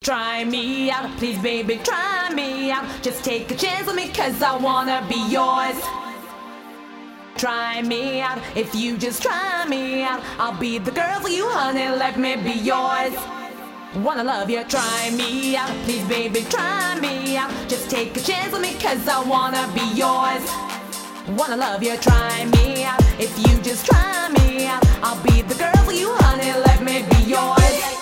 Try me out, please baby, try me out. Just take a chance with me, cause I wanna be yours. Try me out, if you just try me out, I'll be the girl for you, honey, let me be yours. Wanna love you, try me out, please baby, try me out. Just take a chance with me, cause I wanna be yours. Wanna love you, try me out, if you just try me out, I'll be the girl for you, honey, let me be yours.